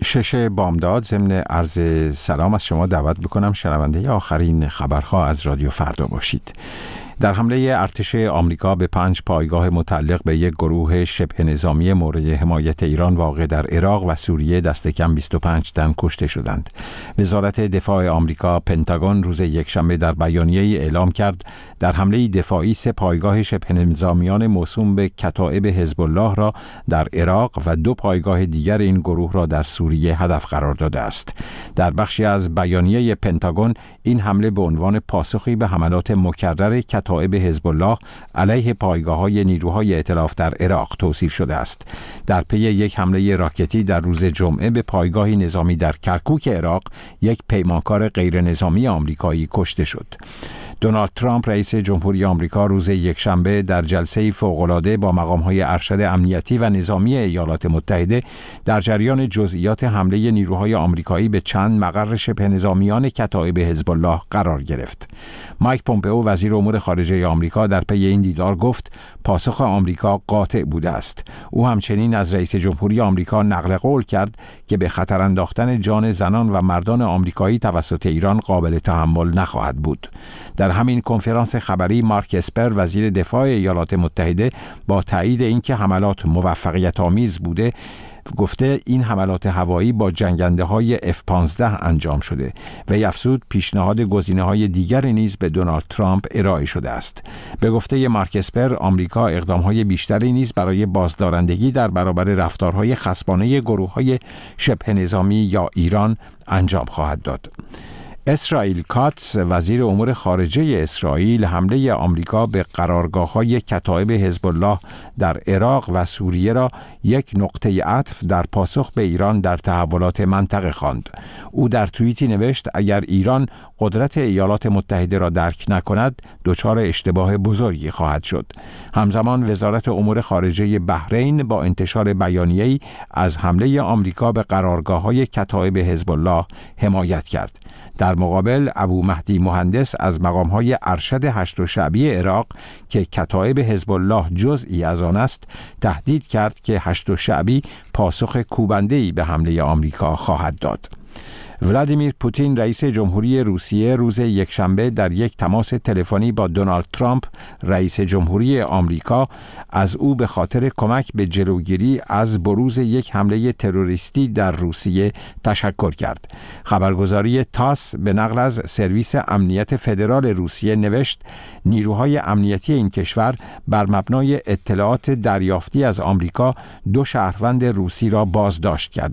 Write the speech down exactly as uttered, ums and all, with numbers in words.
شش بامداد ضمن عرض سلام از شما دعوت بکنم شنونده آخرین خبرها از رادیو فردا باشید. در حمله ارتش آمریکا به پنج پایگاه متعلق به یک گروه شبه نظامی مورد حمایت ایران واقع در عراق و سوریه دست کم بیست و پنج تن کشته شدند. وزارت دفاع آمریکا پنتاگون روز یکشنبه در بیانیه‌ای اعلام کرد در حمله دفاعی سه پایگاه شبه نظامیان موسوم به کتائب حزب الله را در عراق و دو پایگاه دیگر این گروه را در سوریه هدف قرار داده است. در بخشی از بیانیه پنتاگون این حمله به عنوان پاسخی به حملات مکرر کتائب حزب الله علیه پایگاه‌های نیروهای ائتلاف در عراق توصیف شده است. در پی یک حمله راکتی در روز جمعه به پایگاهی نظامی در کرکوک عراق، یک پیمانکار غیر نظامی آمریکایی کشته شد. دونالد ترامپ رئیس جمهوری آمریکا روز یکشنبه در جلسه فوق‌العاده با مقام‌های ارشد امنیتی و نظامی ایالات متحده در جریان جزئیات حمله نیروهای آمریکایی به چند مقر شبه نظامیان کتائب حزب الله قرار گرفت. مایک پومپئو وزیر امور خارجه آمریکا در پی این دیدار گفت پاسخ آمریکا قاطع بوده است. او همچنین از رئیس جمهوری آمریکا نقل قول کرد که به خطر انداختن جان زنان و مردان آمریکایی توسط ایران قابل تحمل نخواهد بود. در همین کنفرانس خبری مارک اسپر وزیر دفاع ایالات متحده با تایید اینکه حملات موفقیت آمیز بوده گفته این حملات هوایی با جنگنده‌های اف پانزده انجام شده و افزود پیشنهاد گزینه‌های دیگری نیز به دونالد ترامپ ارائه شده است. به گفته مارک اسپر آمریکا اقدام‌های بیشتری نیز برای بازدارندگی در برابر رفتارهای خصمانه گروه‌های شبه نظامی یا ایران انجام خواهد داد. اسرائیل کاتس وزیر امور خارجه اسرائیل حمله آمریکا به قرارگاه‌های کتائب حزب الله در عراق و سوریه را یک نقطه عطف در پاسخ به ایران در تحولات منطقه خواند. او در توییتی نوشت اگر ایران قدرت ایالات متحده را درک نکند دچار اشتباه بزرگی خواهد شد. همزمان وزارت امور خارجه بحرین با انتشار بیانیه‌ای از حمله آمریکا به قرارگاه‌های کتائب حزب الله حمایت کرد. در مقابل ابو مهدی مهندس از مقام‌های ارشد هشت و شعبی عراق که کتائب حزب الله جزئی از آن است تهدید کرد که هشت و شعبی پاسخ کوبنده‌ای به حمله آمریکا خواهد داد. ولادیمیر پوتین رئیس جمهوری روسیه روز یکشنبه در یک تماس تلفنی با دونالد ترامپ رئیس جمهوری آمریکا از او به خاطر کمک به جلوگیری از بروز یک حمله تروریستی در روسیه تشکر کرد. خبرگزاری تاس به نقل از سرویس امنیت فدرال روسیه نوشت نیروهای امنیتی این کشور بر مبنای اطلاعات دریافتی از آمریکا دو شهروند روسی را بازداشت کرد.